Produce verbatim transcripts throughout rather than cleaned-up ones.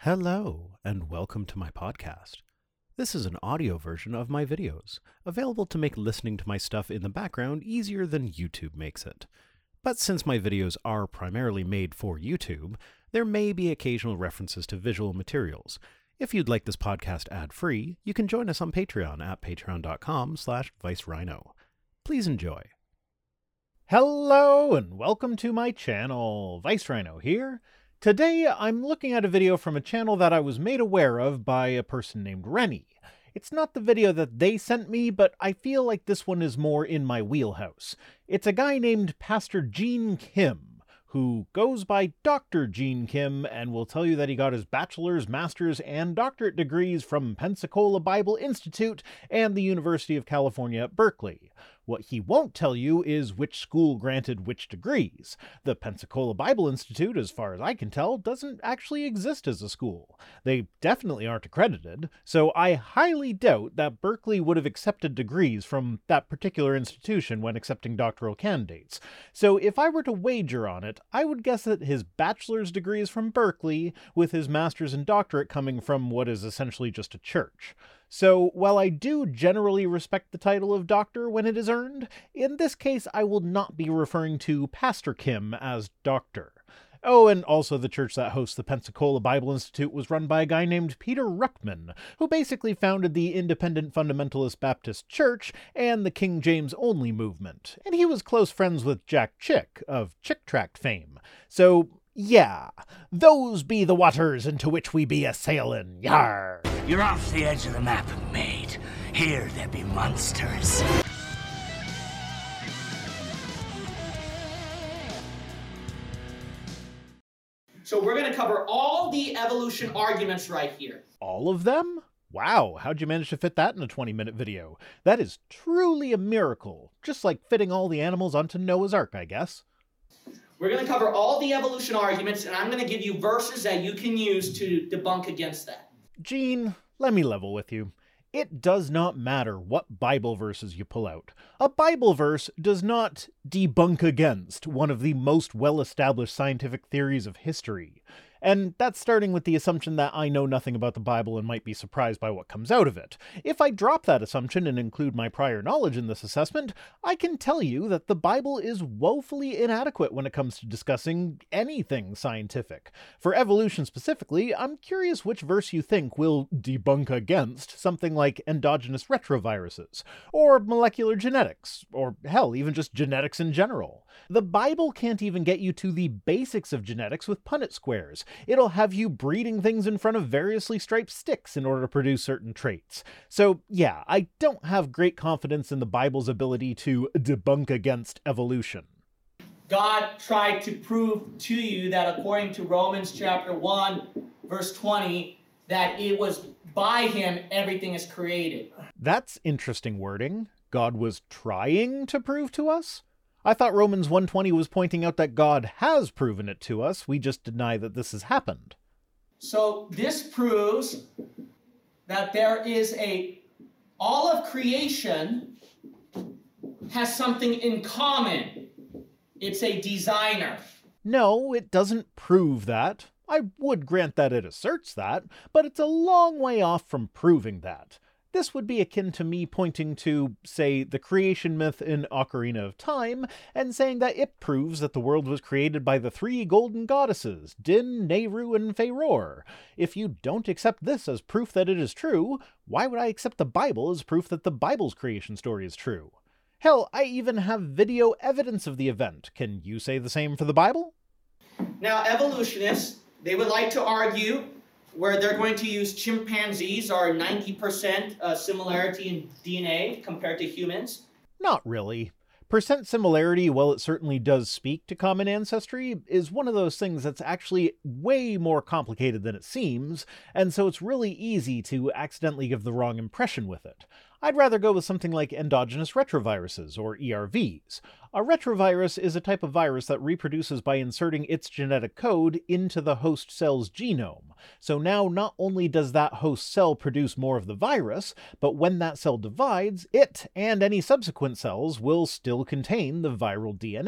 Hello, and welcome to my podcast. This is an audio version of my videos, available to make listening to my stuff in the background easier than YouTube makes it. But since my videos are primarily made for YouTube, there may be occasional references to visual materials. If you'd like this podcast ad-free, you can join us on Patreon at patreon.com slash vicerhino. Please enjoy. Hello, and welcome to my channel. ViceRhino here. Today, I'm looking at a video from a channel that I was made aware of by a person named Rennie. It's not the video that they sent me, but I feel like this one is more in my wheelhouse. It's a guy named Pastor Gene Kim, who goes by Doctor Gene Kim and will tell you that he got his bachelor's, master's, and doctorate degrees from Pensacola Bible Institute and the University of California at Berkeley. What he won't tell you is which school granted which degrees. The Pensacola Bible Institute, as far as I can tell, doesn't actually exist as a school. They definitely aren't accredited, so I highly doubt that Berkeley would have accepted degrees from that particular institution when accepting doctoral candidates. So if I were to wager on it, I would guess that his bachelor's degree is from Berkeley, with his master's and doctorate coming from what is essentially just a church. So, while I do generally respect the title of doctor when it is earned, in this case I will not be referring to Pastor Kim as doctor. Oh, and also the church that hosts the Pensacola Bible Institute was run by a guy named Peter Ruckman, who basically founded the Independent Fundamentalist Baptist Church and the King James Only movement, and he was close friends with Jack Chick of Chick Tract fame. So, yeah, those be the waters into which we be a-sailin', yar! You're off the edge of the map, mate. Here there be monsters. So we're going to cover all the evolution arguments right here. All of them? Wow, how'd you manage to fit that in a twenty minute video? That is truly a miracle. Just like fitting all the animals onto Noah's Ark, I guess. We're going to cover all the evolution arguments, and I'm going to give you verses that you can use to debunk against that. Gene, let me level with you. It does not matter what Bible verses you pull out. A Bible verse does not debunk against one of the most well-established scientific theories of history. And that's starting with the assumption that I know nothing about the Bible and might be surprised by what comes out of it. If I drop that assumption and include my prior knowledge in this assessment, I can tell you that the Bible is woefully inadequate when it comes to discussing anything scientific. For evolution specifically, I'm curious which verse you think will debunk against something like endogenous retroviruses, or molecular genetics, or hell, even just genetics in general. The Bible can't even get you to the basics of genetics with Punnett squares. It'll have you breeding things in front of variously striped sticks in order to produce certain traits. So yeah, I don't have great confidence in the Bible's ability to debunk against evolution. God tried to prove to you that according to Romans chapter one, verse twenty, that it was by him everything is created. That's interesting wording. God was trying to prove to us? I thought Romans one twenty was pointing out that God has proven it to us, we just deny that this has happened. So this proves that there is a, all of creation has something in common. It's a designer. No, it doesn't prove that. I would grant that it asserts that, but it's a long way off from proving that. This would be akin to me pointing to, say, the creation myth in Ocarina of Time, and saying that it proves that the world was created by the three golden goddesses, Din, Nehru, and Faeror. If you don't accept this as proof that it is true, why would I accept the Bible as proof that the Bible's creation story is true? Hell, I even have video evidence of the event. Can you say the same for the Bible? Now, evolutionists, they would like to argue where they're going to use chimpanzees or ninety percent uh, similarity in D N A compared to humans. Not really. Percent similarity, while it certainly does speak to common ancestry, is one of those things that's actually way more complicated than it seems, and so it's really easy to accidentally give the wrong impression with it. I'd rather go with something like endogenous retroviruses, or E R Vs. A retrovirus is a type of virus that reproduces by inserting its genetic code into the host cell's genome. So now not only does that host cell produce more of the virus, but when that cell divides, it and any subsequent cells will still contain the viral D N A.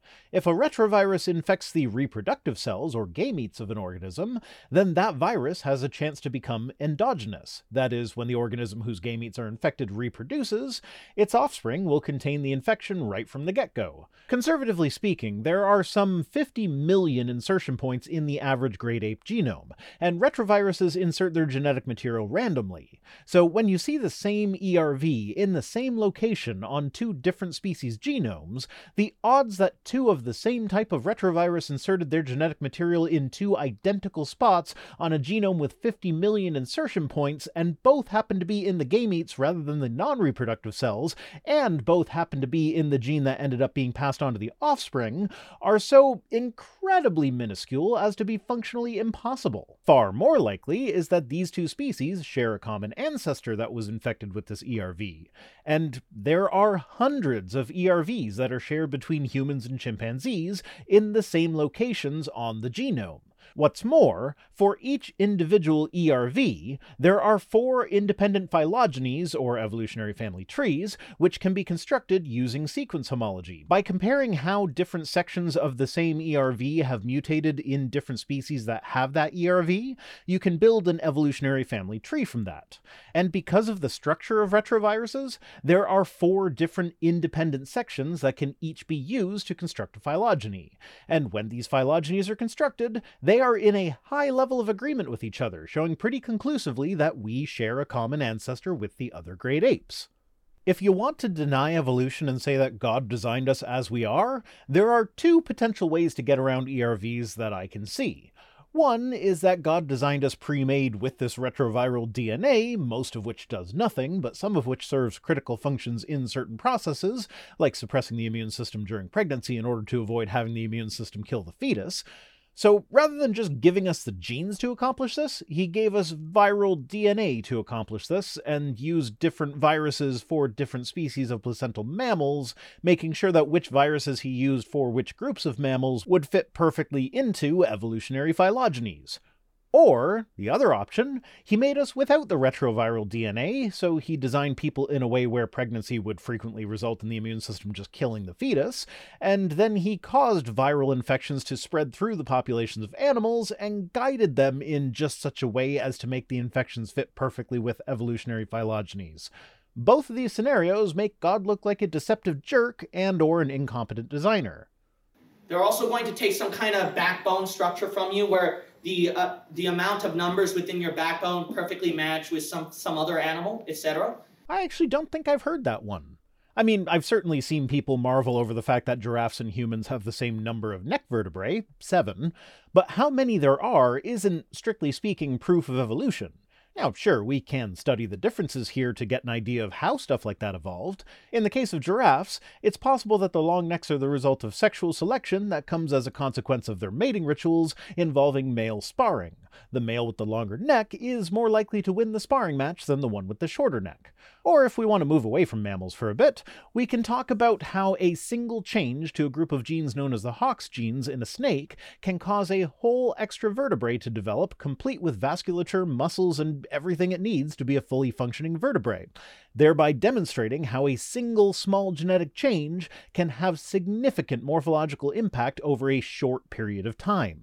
If a retrovirus infects the reproductive cells or gametes of an organism, then that virus has a chance to become endogenous. That is, when the organism whose gametes are infected reproduces, its offspring will contain the infection right from the get-go. Conservatively speaking, there are some fifty million insertion points in the average great ape genome, and retroviruses insert their genetic material randomly. So when you see the same E R V in the same location on two different species' genomes, the odds that two of the same type of retrovirus inserted their genetic material in two identical spots on a genome with fifty million insertion points, and both happen to be in the gametes rather than the non-reproductive cells, and both happen to be in the gene that ended up being passed on to the offspring, are so incredibly minuscule as to be functionally impossible. Far more likely is that these two species share a common ancestor that was infected with this E R V, and there are hundreds of E R Vs that are shared between humans and chimpanzees in the same locations on the genome. What's more, for each individual E R V, there are four independent phylogenies, or evolutionary family trees, which can be constructed using sequence homology. By comparing how different sections of the same E R V have mutated in different species that have that E R V, you can build an evolutionary family tree from that. And because of the structure of retroviruses, there are four different independent sections that can each be used to construct a phylogeny. And when these phylogenies are constructed, they are in a high level of agreement with each other, showing pretty conclusively that we share a common ancestor with the other great apes. If you want to deny evolution and say that God designed us as we are, there are two potential ways to get around E R Vs that I can see. One is that God designed us pre-made with this retroviral D N A, most of which does nothing, but some of which serves critical functions in certain processes, like suppressing the immune system during pregnancy in order to avoid having the immune system kill the fetus. So rather than just giving us the genes to accomplish this, he gave us viral D N A to accomplish this, and used different viruses for different species of placental mammals, making sure that which viruses he used for which groups of mammals would fit perfectly into evolutionary phylogenies. Or, the other option, he made us without the retroviral D N A, so he designed people in a way where pregnancy would frequently result in the immune system just killing the fetus, and then he caused viral infections to spread through the populations of animals and guided them in just such a way as to make the infections fit perfectly with evolutionary phylogenies. Both of these scenarios make God look like a deceptive jerk and or an incompetent designer. They're also going to take some kind of backbone structure from you where the uh, the amount of numbers within your backbone perfectly match with some, some other animal, et cetera. I actually don't think I've heard that one. I mean, I've certainly seen people marvel over the fact that giraffes and humans have the same number of neck vertebrae, seven, but how many there are isn't, strictly speaking, proof of evolution. Now, sure, we can study the differences here to get an idea of how stuff like that evolved. In the case of giraffes, it's possible that the long necks are the result of sexual selection that comes as a consequence of their mating rituals involving male sparring. The male with the longer neck is more likely to win the sparring match than the one with the shorter neck. Or if we want to move away from mammals for a bit, we can talk about how a single change to a group of genes known as the Hox genes in a snake can cause a whole extra vertebrae to develop, complete with vasculature, muscles, and everything it needs to be a fully functioning vertebrae, thereby demonstrating how a single small genetic change can have significant morphological impact over a short period of time.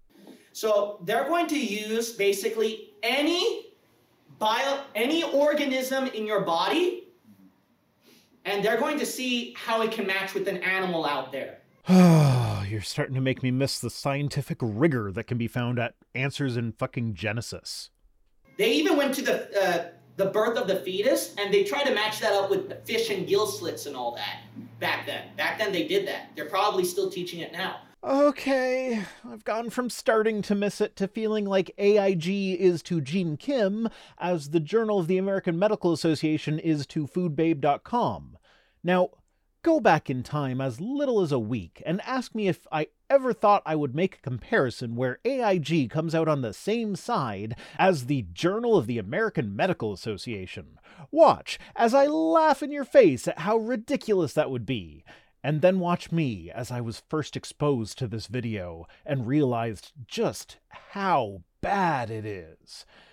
So they're going to use basically any bio, any organism in your body, and they're going to see how it can match with an animal out there. You're starting to make me miss the scientific rigor that can be found at Answers in fucking Genesis. They even went to the uh, the birth of the fetus, and they tried to match that up with the fish and gill slits and all that back then. Back then they did that. They're probably still teaching it now. Okay, I've gone from starting to miss it to feeling like A I G is to Gene Kim as the Journal of the American Medical Association is to food babe dot com. Now, go back in time as little as a week and ask me if I ever thought I would make a comparison where A I G comes out on the same side as the Journal of the American Medical Association. Watch as I laugh in your face at how ridiculous that would be. And then watch me as I was first exposed to this video and realized just how bad it is.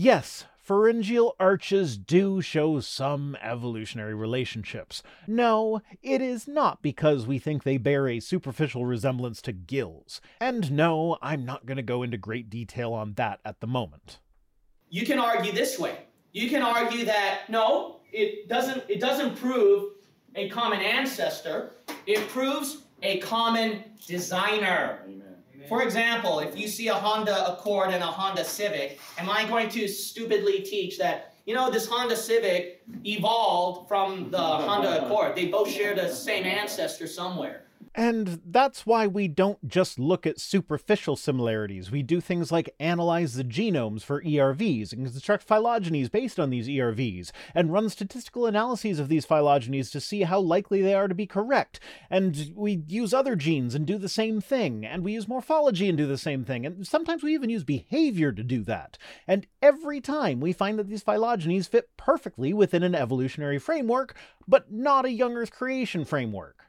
Yes, pharyngeal arches do show some evolutionary relationships. No, it is not because we think they bear a superficial resemblance to gills. And no, I'm not going to go into great detail on that at the moment. You can argue this way. You can argue that, no, it doesn't, it doesn't prove a common ancestor. It proves a common designer. Amen. For example, if you see a Honda Accord and a Honda Civic, am I going to stupidly teach that, you know, this Honda Civic evolved from the Honda Accord? They both share the same ancestor somewhere. And that's why we don't just look at superficial similarities. We do things like analyze the genomes for E R Vs and construct phylogenies based on these E R Vs, and run statistical analyses of these phylogenies to see how likely they are to be correct. And we use other genes and do the same thing, and we use morphology and do the same thing, and sometimes we even use behavior to do that. And every time we find that these phylogenies fit perfectly within an evolutionary framework, but not a young Earth creation framework.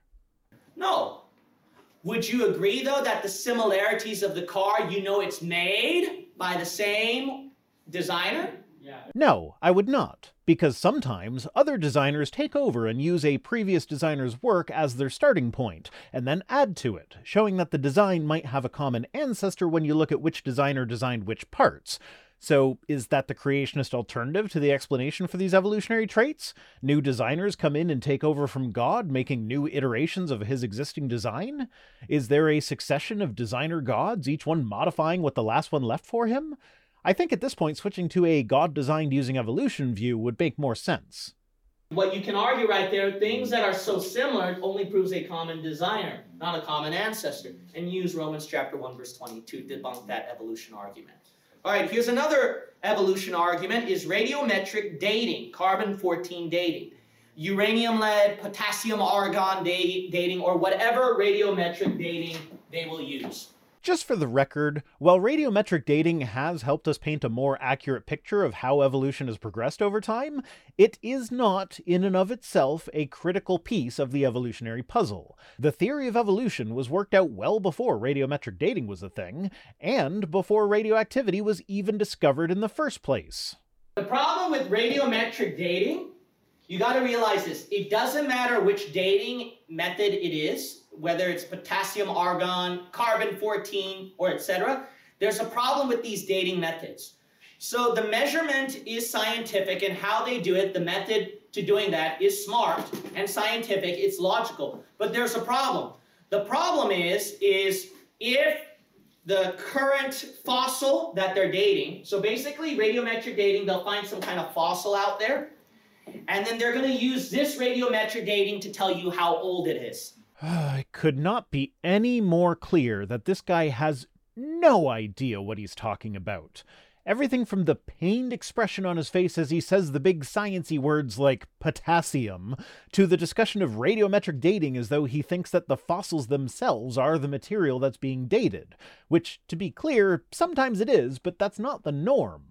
No. Would you agree, though, that the similarities of the car, you know it's made by the same designer? Yeah. No, I would not, because sometimes other designers take over and use a previous designer's work as their starting point, and then add to it, showing that the design might have a common ancestor when you look at which designer designed which parts. So, is that the creationist alternative to the explanation for these evolutionary traits? New designers come in and take over from God, making new iterations of his existing design? Is there a succession of designer gods, each one modifying what the last one left for him? I think at this point switching to a God-designed using evolution view would make more sense. What you can argue right there, things that are so similar only proves a common designer, not a common ancestor. And use Romans chapter one verse twenty to debunk that evolution argument. All right, here's another evolution argument, is radiometric dating, carbon fourteen dating, uranium-lead, potassium-argon dating, or whatever radiometric dating they will use. Just for the record, while radiometric dating has helped us paint a more accurate picture of how evolution has progressed over time, it is not, in and of itself, a critical piece of the evolutionary puzzle. The theory of evolution was worked out well before radiometric dating was a thing, and before radioactivity was even discovered in the first place. The problem with radiometric dating, you got to realize this, it doesn't matter which dating method it is, whether it's potassium, argon, carbon fourteen, or et cetera. There's a problem with these dating methods. So the measurement is scientific, and how they do it, the method to doing that is smart and scientific, it's logical. But there's a problem. The problem is, is if the current fossil that they're dating, so basically radiometric dating, they'll find some kind of fossil out there, and then they're going to use this radiometric dating to tell you how old it is. It could not be any more clear that this guy has no idea what he's talking about. Everything from the pained expression on his face as he says the big sciencey words like potassium, to the discussion of radiometric dating as though he thinks that the fossils themselves are the material that's being dated. Which, to be clear, sometimes it is, but that's not the norm.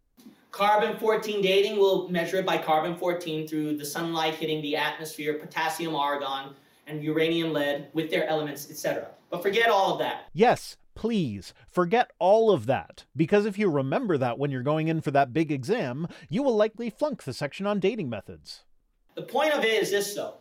Carbon fourteen dating will measure it by carbon fourteen through the sunlight hitting the atmosphere, potassium, argon, and uranium, lead with their elements, et cetera. But forget all of that. Yes, please, forget all of that, because if you remember that when you're going in for that big exam, you will likely flunk the section on dating methods. The point of it is this, though.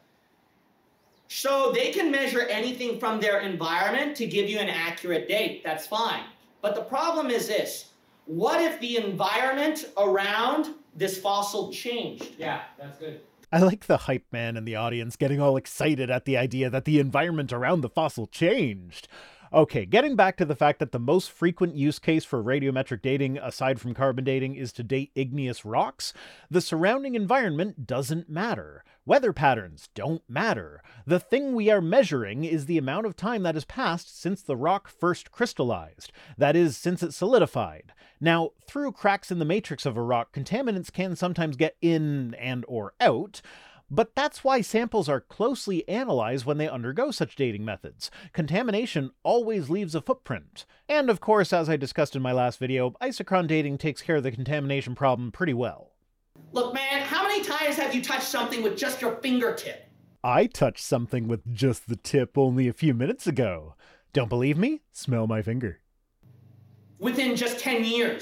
So they can measure anything from their environment to give you an accurate date. That's fine. But the problem is this. What if the environment around this fossil changed? Yeah, that's good. I like the hype man in the audience getting all excited at the idea that the environment around the fossil changed. Okay, getting back to the fact that the most frequent use case for radiometric dating, aside from carbon dating, is to date igneous rocks, the surrounding environment doesn't matter. Weather patterns don't matter. The thing we are measuring is the amount of time that has passed since the rock first crystallized. That is, since it solidified. Now, through cracks in the matrix of a rock, contaminants can sometimes get in and or out, but that's why samples are closely analyzed when they undergo such dating methods. Contamination always leaves a footprint. And of course, as I discussed in my last video, isochron dating takes care of the contamination problem pretty well. Look, man, how many times have you touched something with just your fingertip? I touched something with just the tip only a few minutes ago. Don't believe me? Smell my finger. Within just ten years.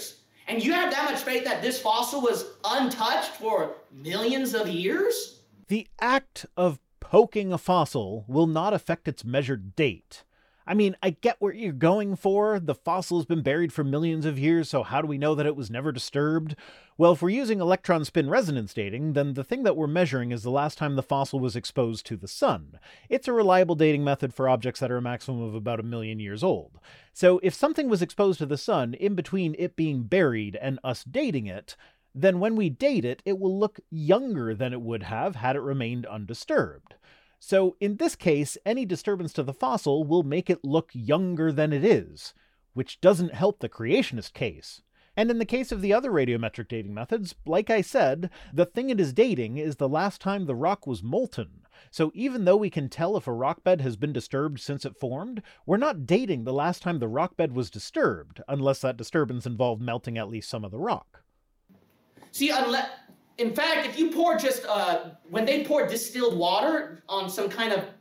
And you have that much faith that this fossil was untouched for millions of years? The act of poking a fossil will not affect its measured date. I mean, I get what you're going for. The fossil has been buried for millions of years, so how do we know that it was never disturbed? Well, if we're using electron spin resonance dating, then the thing that we're measuring is the last time the fossil was exposed to the sun. It's a reliable dating method for objects that are a maximum of about a million years old. So if something was exposed to the sun in between it being buried and us dating it, then when we date it, it will look younger than it would have had it remained undisturbed. So in this case, any disturbance to the fossil will make it look younger than it is, which doesn't help the creationist case. And in the case of the other radiometric dating methods, like I said, the thing it is dating is the last time the rock was molten. So even though we can tell if a rock bed has been disturbed since it formed, we're not dating the last time the rock bed was disturbed, unless that disturbance involved melting at least some of the rock. See, unless... In fact, if you pour just, uh, when they pour distilled water on some kind of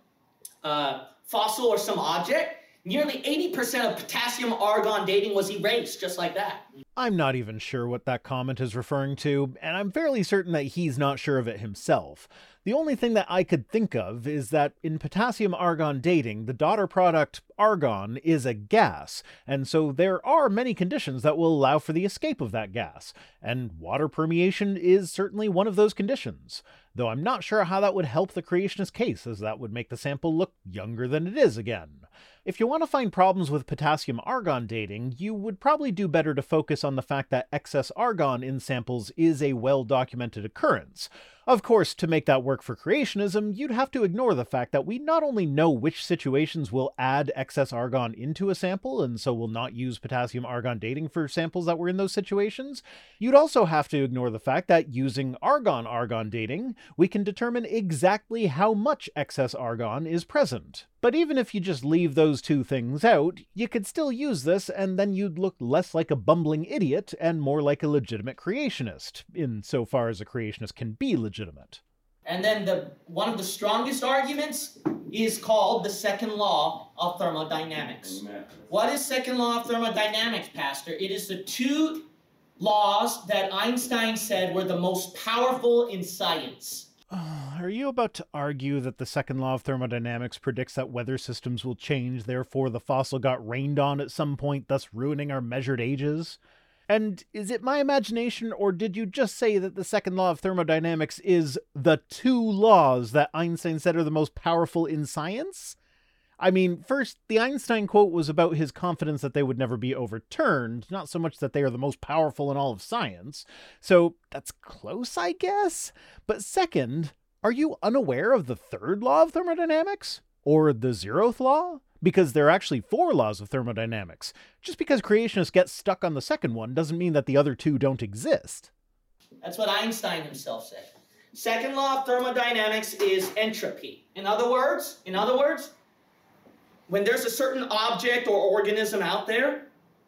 uh, fossil or some object, nearly eighty percent of potassium-argon dating was erased just like that. I'm not even sure what that comment is referring to, and I'm fairly certain that he's not sure of it himself. The only thing that I could think of is that in potassium-argon dating, the daughter product argon is a gas, and so there are many conditions that will allow for the escape of that gas, and water permeation is certainly one of those conditions. Though I'm not sure how that would help the creationist case, as that would make the sample look younger than it is again. If you want to find problems with potassium-argon dating, you would probably do better to focus on the fact that excess argon in samples is a well-documented occurrence. Of course, to make that work for creationism, you'd have to ignore the fact that we not only know which situations will add excess argon into a sample, and so will not use potassium-argon dating for samples that were in those situations, you'd also have to ignore the fact that using argon-argon dating, we can determine exactly how much excess argon is present. But even if you just leave those two things out, you could still use this, and then you'd look less like a bumbling idiot and more like a legitimate creationist, insofar as a creationist can be legitimate. And then the one of the strongest arguments is called the second law of thermodynamics. Amen. What is second law of thermodynamics, Pastor? It is the two laws that Einstein said were the most powerful in science. Are you about to argue that the second law of thermodynamics predicts that weather systems will change, therefore the fossil got rained on at some point, thus ruining our measured ages? And is it my imagination, or did you just say that the second law of thermodynamics is the two laws that Einstein said are the most powerful in science? I mean, first, the Einstein quote was about his confidence that they would never be overturned, not so much that they are the most powerful in all of science. So that's close, I guess? But second, are you unaware of the third law of thermodynamics? Or the zeroth law? Because there are actually four laws of thermodynamics. Just because creationists get stuck on the second one doesn't mean that the other two don't exist. That's what Einstein himself said. Second law of thermodynamics is entropy. In other words, in other words, when there's a certain object or organism out there,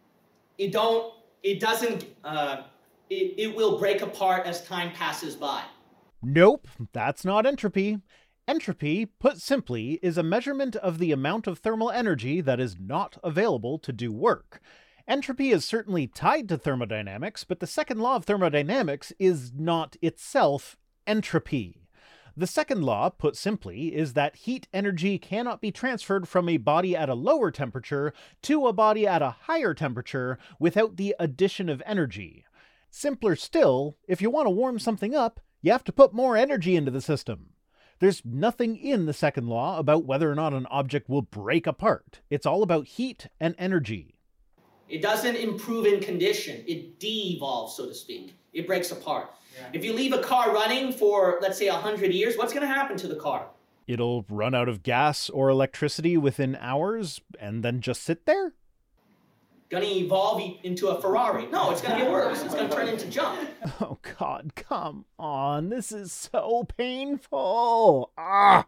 it don't, it doesn't, uh, it, it will break apart as time passes by. Nope, that's not entropy. Entropy, put simply, is a measurement of the amount of thermal energy that is not available to do work. Entropy is certainly tied to thermodynamics, but the second law of thermodynamics is not itself entropy. The second law, put simply, is that heat energy cannot be transferred from a body at a lower temperature to a body at a higher temperature without the addition of energy. Simpler still, if you want to warm something up, you have to put more energy into the system. There's nothing in the second law about whether or not an object will break apart. It's all about heat and energy. It doesn't improve in condition. It de-evolves, so to speak. It breaks apart. Yeah. If you leave a car running for, let's say, one hundred years, what's going to happen to the car? It'll run out of gas or electricity within hours and then just sit there? Going to evolve into a Ferrari. No, it's going to get worse. It's going to turn into junk. Oh, God, come on. This is so painful. Ah!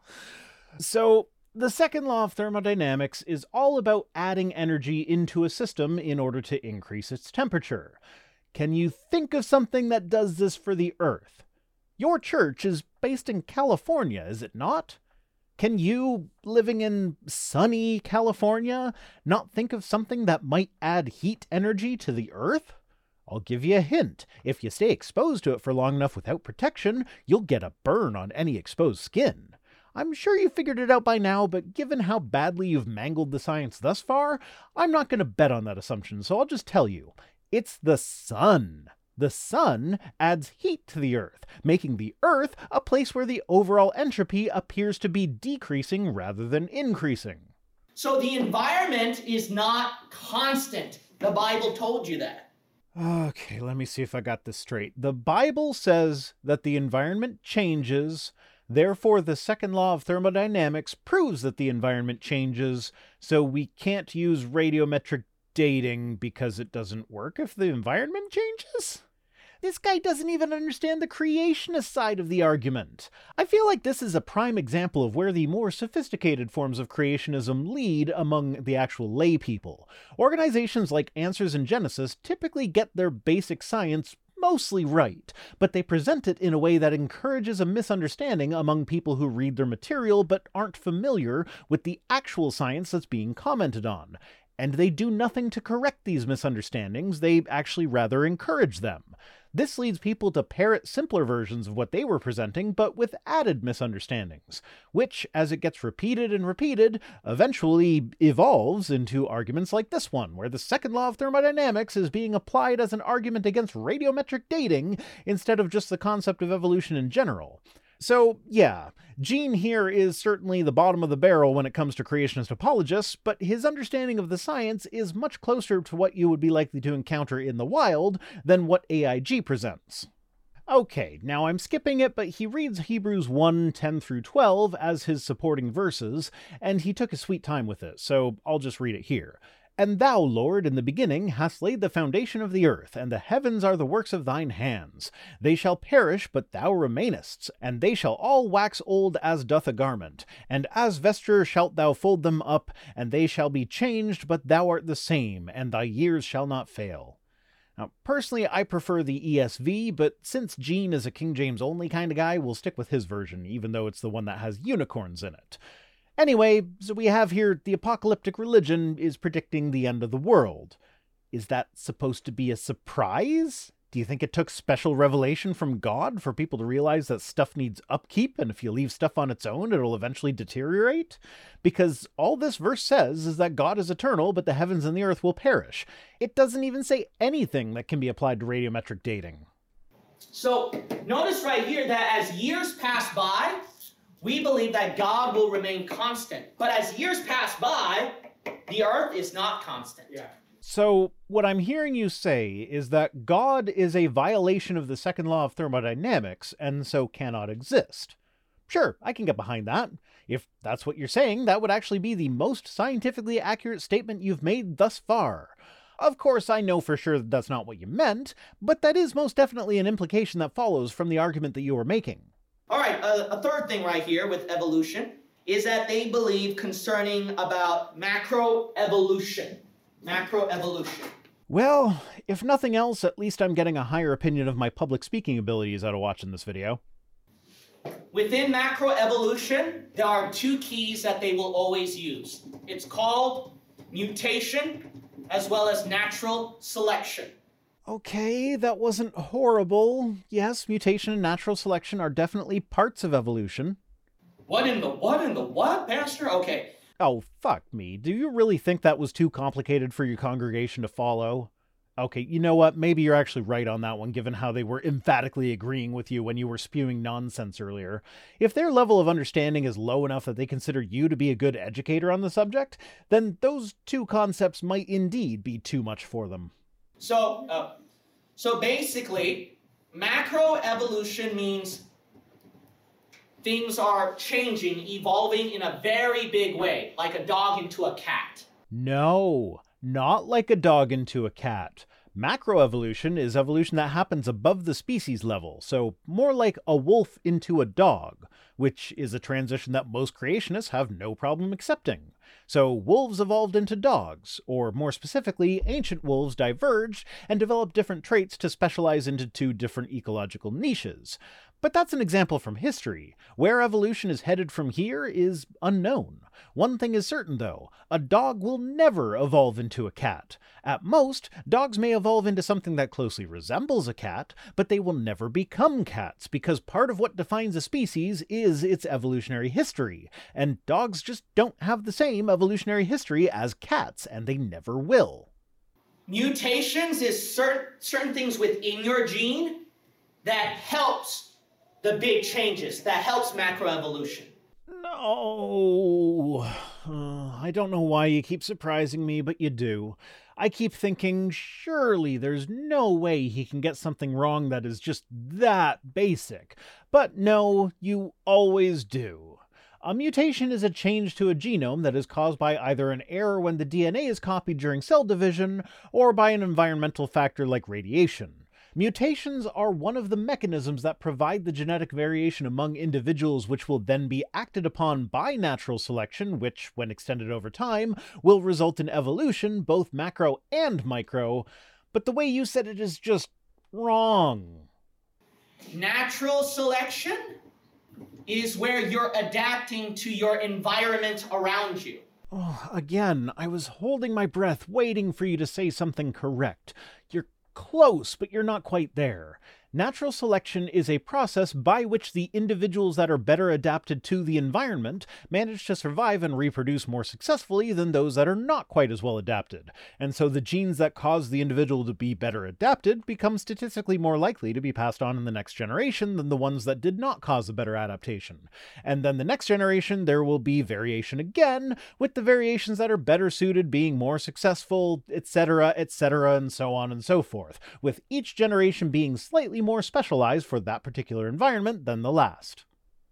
So, the second law of thermodynamics is all about adding energy into a system in order to increase its temperature. Can you think of something that does this for the Earth? Your church is based in California, is it not? Can you, living in sunny California, not think of something that might add heat energy to the Earth? I'll give you a hint. If you stay exposed to it for long enough without protection, you'll get a burn on any exposed skin. I'm sure you figured it out by now, but given how badly you've mangled the science thus far, I'm not going to bet on that assumption, so I'll just tell you. It's the sun. The sun adds heat to the Earth, making the Earth a place where the overall entropy appears to be decreasing rather than increasing. So the environment is not constant. The Bible told you that. Okay, let me see if I got this straight. The Bible says that the environment changes, therefore the second law of thermodynamics proves that the environment changes, so we can't use radiometric dating because it doesn't work if the environment changes? This guy doesn't even understand the creationist side of the argument. I feel like this is a prime example of where the more sophisticated forms of creationism lead among the actual lay people. Organizations like Answers in Genesis typically get their basic science mostly right, but they present it in a way that encourages a misunderstanding among people who read their material but aren't familiar with the actual science that's being commented on. And they do nothing to correct these misunderstandings, they actually rather encourage them. This leads people to parrot simpler versions of what they were presenting, but with added misunderstandings, which, as it gets repeated and repeated, eventually evolves into arguments like this one, where the second law of thermodynamics is being applied as an argument against radiometric dating instead of just the concept of evolution in general. So, yeah, Gene here is certainly the bottom of the barrel when it comes to creationist apologists, but his understanding of the science is much closer to what you would be likely to encounter in the wild than what A I G presents. Okay, now I'm skipping it, but he reads Hebrews one, ten through twelve as his supporting verses, and he took his sweet time with it, so I'll just read it here. And thou, Lord, in the beginning hast laid the foundation of the earth, and the heavens are the works of thine hands. They shall perish, but thou remainest, and they shall all wax old as doth a garment. And as vesture shalt thou fold them up, and they shall be changed, but thou art the same, and thy years shall not fail. Now, personally, I prefer the E S V, but since Gene is a King James only kind of guy, we'll stick with his version, even though it's the one that has unicorns in it. Anyway, so we have here the apocalyptic religion is predicting the end of the world. Is that supposed to be a surprise? Do you think it took special revelation from God for people to realize that stuff needs upkeep, and if you leave stuff on its own, it'll eventually deteriorate? Because all this verse says is that God is eternal, but the heavens and the earth will perish. It doesn't even say anything that can be applied to radiometric dating. So notice right here that as years pass by, we believe that God will remain constant. But as years pass by, the earth is not constant. Yeah. So what I'm hearing you say is that God is a violation of the second law of thermodynamics, and so cannot exist. Sure, I can get behind that. If that's what you're saying, that would actually be the most scientifically accurate statement you've made thus far. Of course, I know for sure that that's not what you meant, but that is most definitely an implication that follows from the argument that you were making. All right, a, a third thing right here with evolution is that they believe concerning about macroevolution. Macroevolution. Well, if nothing else, at least I'm getting a higher opinion of my public speaking abilities out of watching this video. Within macroevolution, there are two keys that they will always use. It's called mutation as well as natural selection. Okay, that wasn't horrible. Yes, mutation and natural selection are definitely parts of evolution. What in the what in the what, Pastor? Okay. Oh, fuck me. Do you really think that was too complicated for your congregation to follow? Okay, you know what? Maybe you're actually right on that one, given how they were emphatically agreeing with you when you were spewing nonsense earlier. If their level of understanding is low enough that they consider you to be a good educator on the subject, then those two concepts might indeed be too much for them. So, uh, so basically, macroevolution means things are changing, evolving in a very big way, like a dog into a cat. No, not like a dog into a cat. Macroevolution is evolution that happens above the species level, so more like a wolf into a dog, which is a transition that most creationists have no problem accepting. So wolves evolved into dogs, or more specifically, ancient wolves diverged and developed different traits to specialize into two different ecological niches. But that's an example from history. Where evolution is headed from here is unknown. One thing is certain, though. A dog will never evolve into a cat. At most, dogs may evolve into something that closely resembles a cat, but they will never become cats, because part of what defines a species is its evolutionary history, and dogs just don't have the same evolutionary history as cats, and they never will. Mutations is certain, certain things within your gene that helps the big changes, that helps macroevolution. No. Uh, I don't know why you keep surprising me, but you do. I keep thinking, surely there's no way he can get something wrong that is just that basic. But no, you always do. A mutation is a change to a genome that is caused by either an error when the D N A is copied during cell division, or by an environmental factor like radiation. Mutations are one of the mechanisms that provide the genetic variation among individuals, which will then be acted upon by natural selection, which, when extended over time, will result in evolution, both macro and micro. But the way you said it is just wrong. Natural selection is where you're adapting to your environment around you. Oh, again, I was holding my breath, waiting for you to say something correct. You're close, but you're not quite there. Natural selection is a process by which the individuals that are better adapted to the environment manage to survive and reproduce more successfully than those that are not quite as well adapted. And so the genes that cause the individual to be better adapted become statistically more likely to be passed on in the next generation than the ones that did not cause a better adaptation. And then the next generation, there will be variation again, with the variations that are better suited being more successful, et cetera, et cetera, and so on and so forth, with each generation being slightly more specialized for that particular environment than the last.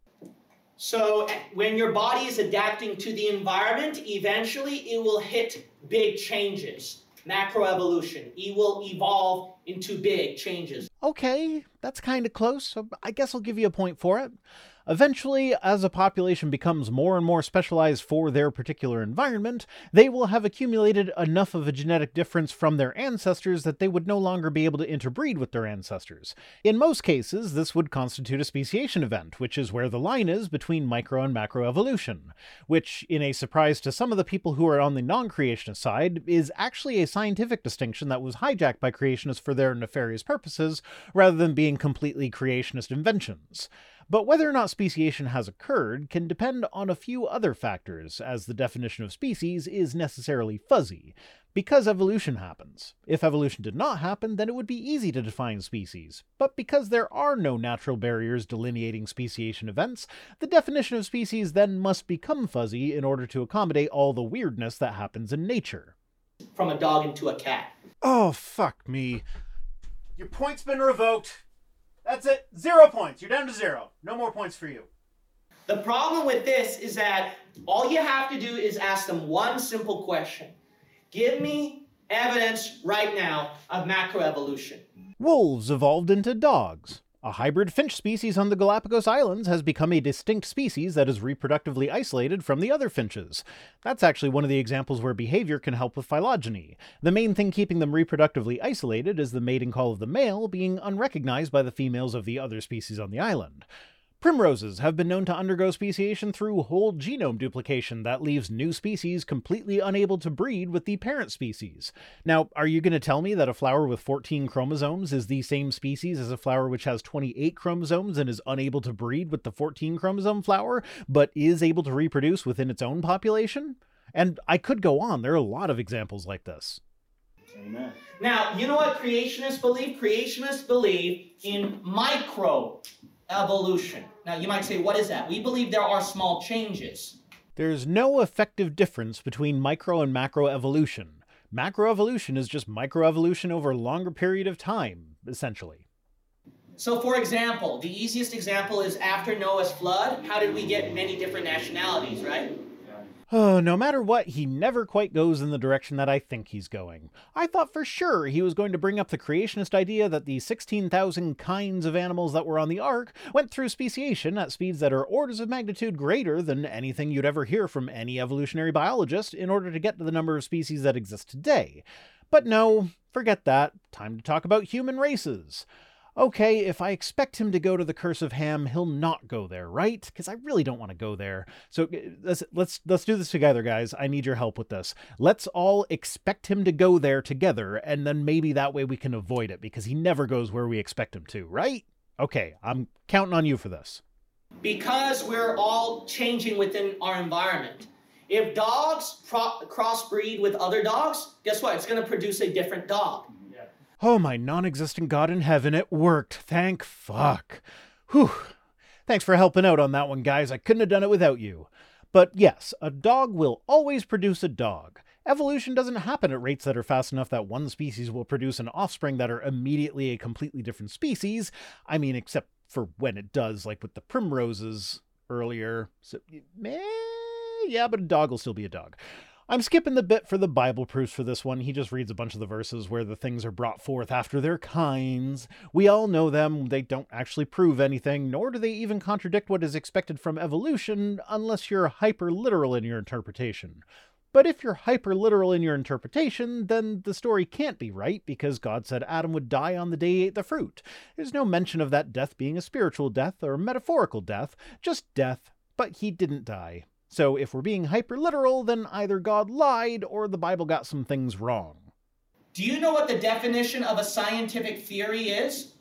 So when your body is adapting to the environment, eventually it will hit big changes. Macroevolution. It will evolve into big changes. Okay, that's kind of close, so I guess I'll give you a point for it. Eventually, as a population becomes more and more specialized for their particular environment, they will have accumulated enough of a genetic difference from their ancestors that they would no longer be able to interbreed with their ancestors. In most cases, this would constitute a speciation event, which is where the line is between micro and macroevolution, which, in a surprise to some of the people who are on the non-creationist side, is actually a scientific distinction that was hijacked by creationists for their nefarious purposes, rather than being completely creationist inventions. But whether or not speciation has occurred can depend on a few other factors, as the definition of species is necessarily fuzzy, because evolution happens. If evolution did not happen, then it would be easy to define species. But because there are no natural barriers delineating speciation events, the definition of species then must become fuzzy in order to accommodate all the weirdness that happens in nature. From a dog into a cat. Oh, fuck me. Your point's been revoked. That's it. Zero points. You're down to zero. No more points for you. The problem with this is that all you have to do is ask them one simple question. Give me evidence right now of macroevolution. Wolves evolved into dogs. A hybrid finch species on the Galapagos Islands has become a distinct species that is reproductively isolated from the other finches. That's actually one of the examples where behavior can help with phylogeny. The main thing keeping them reproductively isolated is the mating call of the male being unrecognized by the females of the other species on the island. Primroses have been known to undergo speciation through whole genome duplication that leaves new species completely unable to breed with the parent species. Now, are you going to tell me that a flower with fourteen chromosomes is the same species as a flower which has twenty-eight chromosomes and is unable to breed with the fourteen chromosome flower, but is able to reproduce within its own population? And I could go on. There are a lot of examples like this. Amen. Now, you know what creationists believe? Creationists believe in micro evolution. Now, you might say, what is that? We believe there are small changes. There's no effective difference between micro and macroevolution. Macroevolution is just microevolution over a longer period of time, essentially. So, for example, the easiest example is after Noah's flood, how did we get many different nationalities, right? Oh, no matter what, he never quite goes in the direction that I think he's going. I thought for sure he was going to bring up the creationist idea that the sixteen thousand kinds of animals that were on the Ark went through speciation at speeds that are orders of magnitude greater than anything you'd ever hear from any evolutionary biologist in order to get to the number of species that exist today. But no, forget that. Time to talk about human races. Okay, if I expect him to go to the Curse of Ham, he'll not go there, right? Because I really don't want to go there. So let's, let's let's do this together, guys. I need your help with this. Let's all expect him to go there together, and then maybe that way we can avoid it, because he never goes where we expect him to, right? Okay, I'm counting on you for this. Because we're all changing within our environment. If dogs pro- crossbreed with other dogs, guess what? It's going to produce a different dog. Oh, my non-existent God in heaven, it worked. Thank fuck. Whew. Thanks for helping out on that one, guys. I couldn't have done it without you. But yes, a dog will always produce a dog. Evolution doesn't happen at rates that are fast enough that one species will produce an offspring that are immediately a completely different species. I mean, except for when it does, like with the primroses earlier. So, meh, yeah, but a dog will still be a dog. I'm skipping the bit for the Bible proofs for this one. He just reads a bunch of the verses where the things are brought forth after their kinds. We all know them. They don't actually prove anything, nor do they even contradict what is expected from evolution, unless you're hyper-literal in your interpretation. But if you're hyper-literal in your interpretation, then the story can't be right, because God said Adam would die on the day he ate the fruit. There's no mention of that death being a spiritual death or a metaphorical death, just death, but he didn't die. So if we're being hyper-literal, then either God lied or the Bible got some things wrong. Do you know what the definition of a scientific theory is?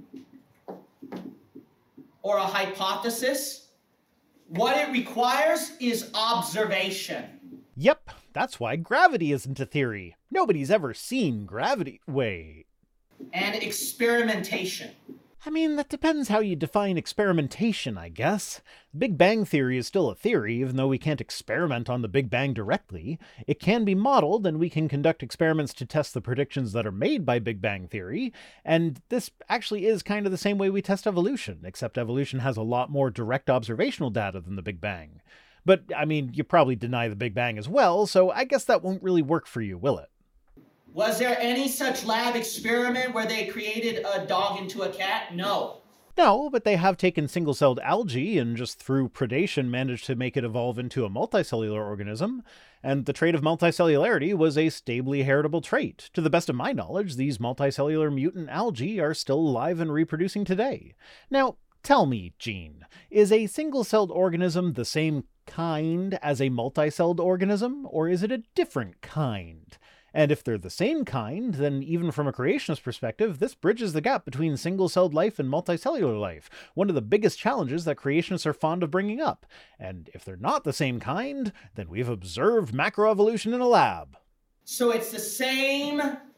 Or a hypothesis? What it requires is observation. Yep, that's why gravity isn't a theory. Nobody's ever seen gravity. Wait. And experimentation. I mean, that depends how you define experimentation, I guess. The Big Bang Theory is still a theory, even though we can't experiment on the Big Bang directly. It can be modeled, and we can conduct experiments to test the predictions that are made by Big Bang Theory, and this actually is kind of the same way we test evolution, except evolution has a lot more direct observational data than the Big Bang. But, I mean, you probably deny the Big Bang as well, so I guess that won't really work for you, will it? Was there any such lab experiment where they created a dog into a cat? No. No, but they have taken single-celled algae and just through predation managed to make it evolve into a multicellular organism, and the trait of multicellularity was a stably heritable trait. To the best of my knowledge, these multicellular mutant algae are still alive and reproducing today. Now, tell me, Gene, is a single-celled organism the same kind as a multicelled organism, or is it a different kind? And if they're the same kind, then even from a creationist perspective, this bridges the gap between single-celled life and multicellular life, one of the biggest challenges that creationists are fond of bringing up. And if they're not the same kind, then we've observed macroevolution in a lab. So it's the same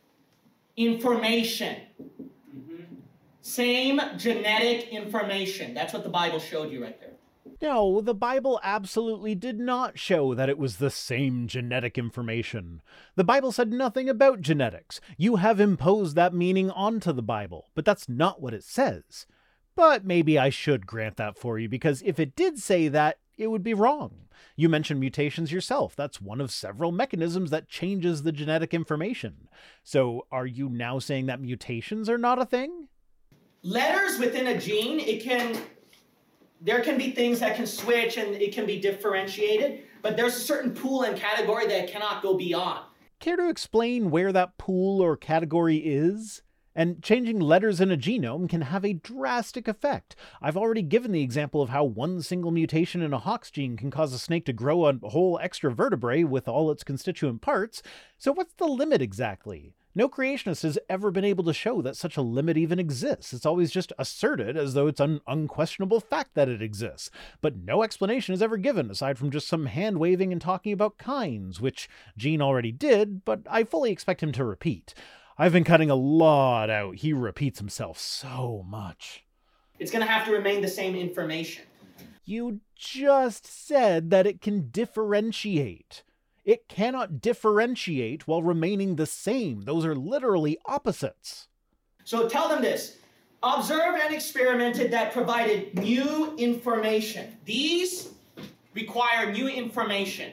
information. Mm-hmm. Same genetic information. That's what the Bible showed you right there. No, the Bible absolutely did not show that it was the same genetic information. The Bible said nothing about genetics. You have imposed that meaning onto the Bible, but that's not what it says. But maybe I should grant that for you, because if it did say that, it would be wrong. You mentioned mutations yourself. That's one of several mechanisms that changes the genetic information. So are you now saying that mutations are not a thing? Letters within a gene, it can... There can be things that can switch and it can be differentiated, but there's a certain pool and category that cannot go beyond. Care to explain where that pool or category is? And changing letters in a genome can have a drastic effect. I've already given the example of how one single mutation in a Hox gene can cause a snake to grow a whole extra vertebrae with all its constituent parts. So what's the limit exactly? No creationist has ever been able to show that such a limit even exists. It's always just asserted as though it's an unquestionable fact that it exists. But no explanation is ever given aside from just some hand-waving and talking about kinds, which Gene already did, but I fully expect him to repeat. I've been cutting a lot out. He repeats himself so much. It's going to have to remain the same information. You just said that it can differentiate. It cannot differentiate while remaining the same. Those are literally opposites. So tell them this. Observed and experimented that provided new information. These require new information.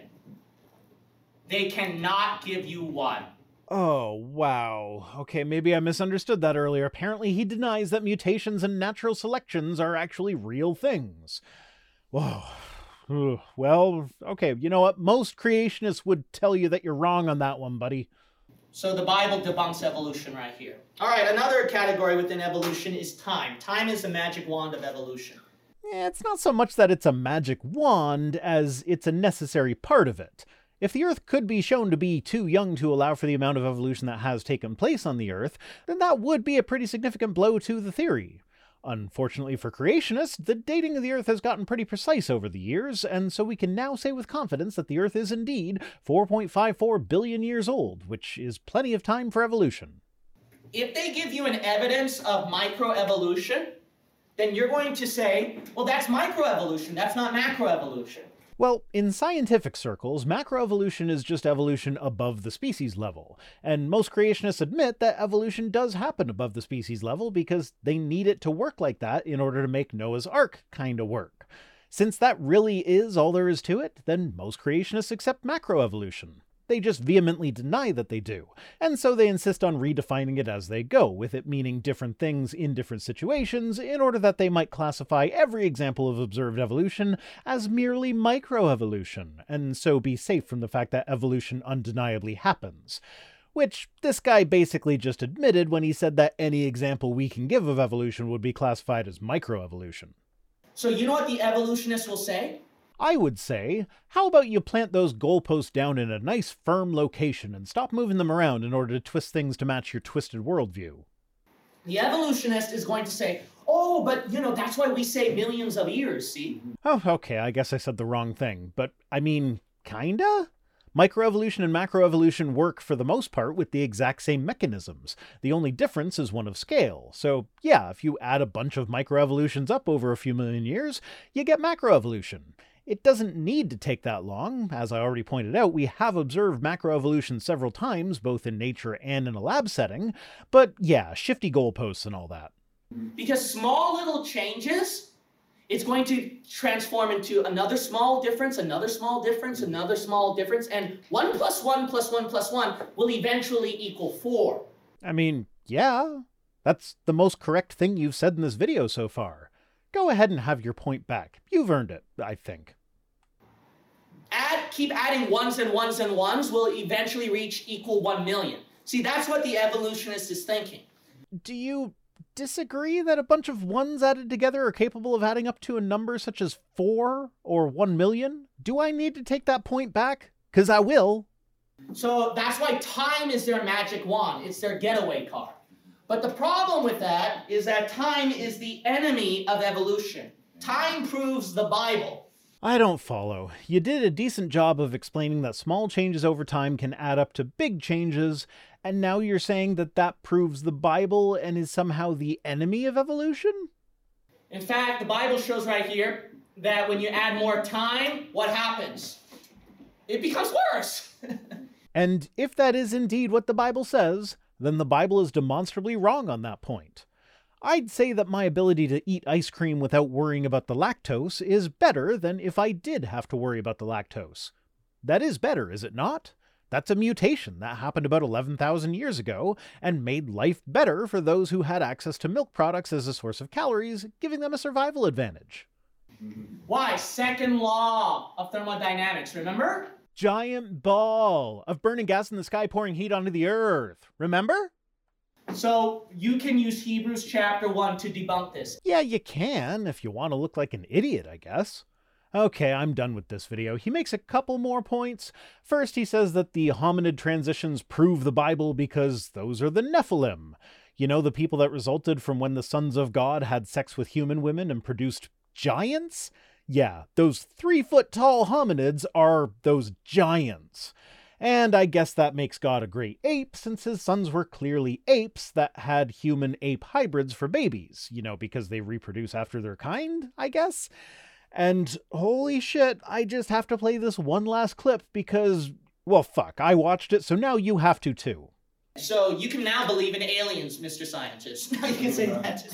They cannot give you one. Oh, wow. Okay, maybe I misunderstood that earlier. Apparently he denies that mutations and natural selections are actually real things. Whoa. Well, okay, you know what? Most creationists would tell you that you're wrong on that one, buddy. So the Bible debunks evolution right here. All right, another category within evolution is time. Time is the magic wand of evolution. Eh, It's not so much that it's a magic wand as it's a necessary part of it. If the Earth could be shown to be too young to allow for the amount of evolution that has taken place on the Earth, then that would be a pretty significant blow to the theory. Unfortunately for creationists, the dating of the Earth has gotten pretty precise over the years, and so we can now say with confidence that the Earth is indeed four point five four billion years old, which is plenty of time for evolution. If they give you an evidence of microevolution, then you're going to say, well, that's microevolution, that's not macroevolution. Well, in scientific circles, macroevolution is just evolution above the species level, and most creationists admit that evolution does happen above the species level because they need it to work like that in order to make Noah's Ark kinda work. Since that really is all there is to it, then most creationists accept macroevolution. They just vehemently deny that they do, and so they insist on redefining it as they go, with it meaning different things in different situations in order that they might classify every example of observed evolution as merely microevolution, and so be safe from the fact that evolution undeniably happens. Which this guy basically just admitted when he said that any example we can give of evolution would be classified as microevolution. So you know what the evolutionists will say? I would say, how about you plant those goalposts down in a nice firm location and stop moving them around in order to twist things to match your twisted worldview? The evolutionist is going to say, oh, but you know, that's why we say millions of years, see? Oh, okay, I guess I said the wrong thing, but I mean, kinda? Microevolution and macroevolution work for the most part with the exact same mechanisms. The only difference is one of scale. So yeah, if you add a bunch of microevolutions up over a few million years, you get macroevolution. It doesn't need to take that long. As I already pointed out, we have observed macroevolution several times, both in nature and in a lab setting, but yeah, shifty goalposts and all that. Because small little changes, it's going to transform into another small difference, another small difference, another small difference, and one plus one plus one plus one will eventually equal four. I mean, yeah, that's the most correct thing you've said in this video so far. Go ahead and have your point back. You've earned it, I think. Add, keep adding ones and ones and ones will eventually reach equal one million. See, that's what the evolutionist is thinking. Do you disagree that a bunch of ones added together are capable of adding up to a number such as four or one million? Do I need to take that point back? 'Cause I will. So that's why time is their magic wand. It's their getaway car. But the problem with that is that time is the enemy of evolution. Time proves the Bible. I don't follow. You did a decent job of explaining that small changes over time can add up to big changes, and now you're saying that that proves the Bible and is somehow the enemy of evolution? In fact, the Bible shows right here that when you add more time, what happens? It becomes worse. And if that is indeed what the Bible says, then the Bible is demonstrably wrong on that point. I'd say that my ability to eat ice cream without worrying about the lactose is better than if I did have to worry about the lactose. That is better, is it not? That's a mutation that happened about eleven thousand years ago and made life better for those who had access to milk products as a source of calories, giving them a survival advantage. Why? Second law of thermodynamics, remember? Giant ball of burning gas in the sky pouring heat onto the earth. Remember? So you can use Hebrews chapter one to debunk this. Yeah, you can, if you want to look like an idiot, I guess. Okay, I'm done with this video. He makes a couple more points. First, he says that the hominid transitions prove the Bible because those are the Nephilim. You know, the people that resulted from when the sons of God had sex with human women and produced giants? Yeah, those three-foot-tall hominids are those giants. And I guess that makes God a great ape, since his sons were clearly apes that had human-ape hybrids for babies. You know, because they reproduce after their kind, I guess? And holy shit, I just have to play this one last clip because, well, fuck, I watched it, so now you have to too. So you can now believe in aliens, Mister Scientist. Now you can say that.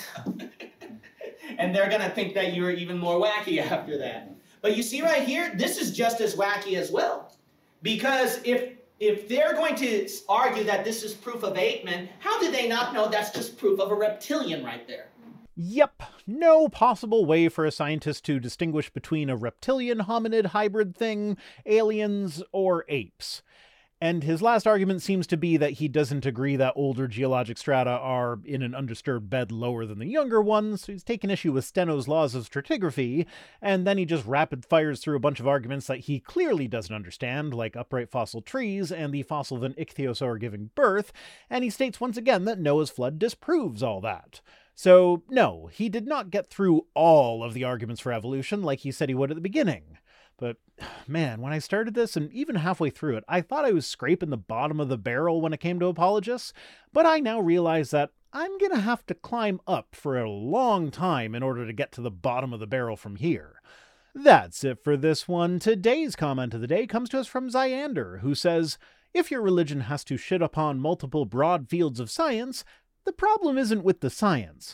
And they're going to think that you're even more wacky after that. But you see right here, this is just as wacky as well. Because if if they're going to argue that this is proof of ape men, how do they not know that's just proof of a reptilian right there? Yep, no possible way for a scientist to distinguish between a reptilian hominid hybrid thing, aliens, or apes. And his last argument seems to be that he doesn't agree that older geologic strata are in an undisturbed bed lower than the younger ones, so he's taken issue with Steno's laws of stratigraphy, and then he just rapid fires through a bunch of arguments that he clearly doesn't understand, like upright fossil trees and the fossil of an ichthyosaur giving birth, and he states once again that Noah's flood disproves all that. So, no, he did not get through all of the arguments for evolution like he said he would at the beginning. But, man, when I started this, and even halfway through it, I thought I was scraping the bottom of the barrel when it came to apologists, but I now realize that I'm gonna have to climb up for a long time in order to get to the bottom of the barrel from here. That's it for this one. Today's comment of the day comes to us from Xyander, who says, "If your religion has to shit upon multiple broad fields of science, the problem isn't with the science."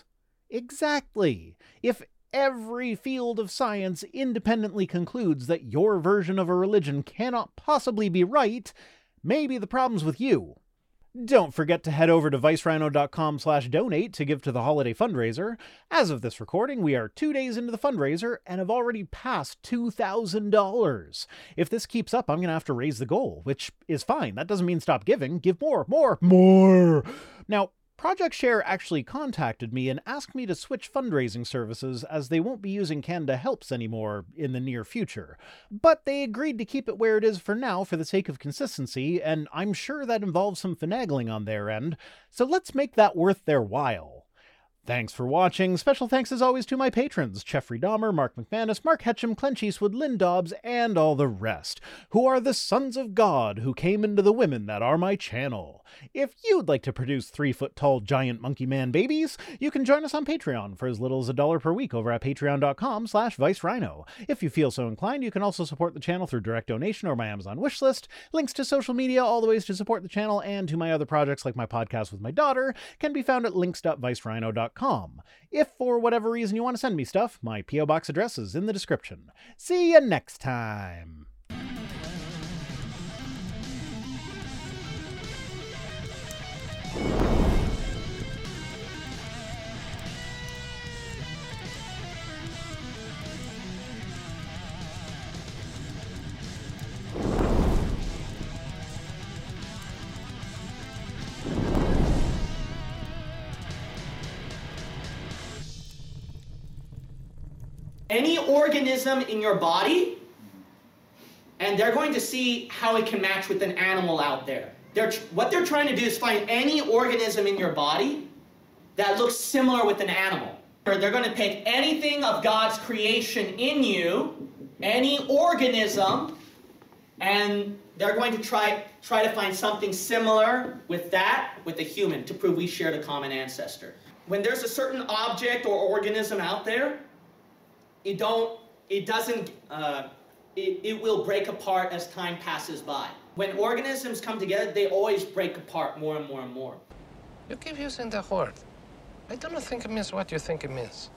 Exactly. If every field of science independently concludes that your version of a religion cannot possibly be right, maybe the problem's with you. Don't forget to head over to vicerhino.com slash donate to give to the holiday fundraiser. As of this recording, we are two days into the fundraiser and have already passed two thousand dollars. If this keeps up, I'm going to have to raise the goal, which is fine. That doesn't mean stop giving. Give more, more, more. Now, Project Share actually contacted me and asked me to switch fundraising services as they won't be using Canada Helps anymore in the near future. But they agreed to keep it where it is for now for the sake of consistency, and I'm sure that involves some finagling on their end, so let's make that worth their while. Thanks for watching. Special thanks as always to my patrons, Jeffrey Dahmer, Mark McManus, Mark Hetcham, Clench Eastwood, Lynn Dobbs, and all the rest, who are the sons of God who came into the women that are my channel. If you'd like to produce three-foot-tall giant monkey man babies, you can join us on Patreon for as little as a dollar per week over at patreon.com slash vicerhino. If you feel so inclined, you can also support the channel through direct donation or my Amazon wishlist. Links to social media, all the ways to support the channel, and to my other projects like my podcast with my daughter can be found at links dot vicerhino dot com. If for whatever reason you want to send me stuff, my P O box address is in the description. See you next time! Any organism in your body, and they're going to see how it can match with an animal out there. They're, what they're trying to do is find any organism in your body that looks similar with an animal. Or they're going to pick anything of God's creation in you, any organism, and they're going to try, try to find something similar with that, with a human, to prove we shared a common ancestor. When there's a certain object or organism out there, It don't, it doesn't, uh, it, it will break apart as time passes by. When organisms come together, they always break apart more and more and more. You keep using the word. I don't think it means what you think it means.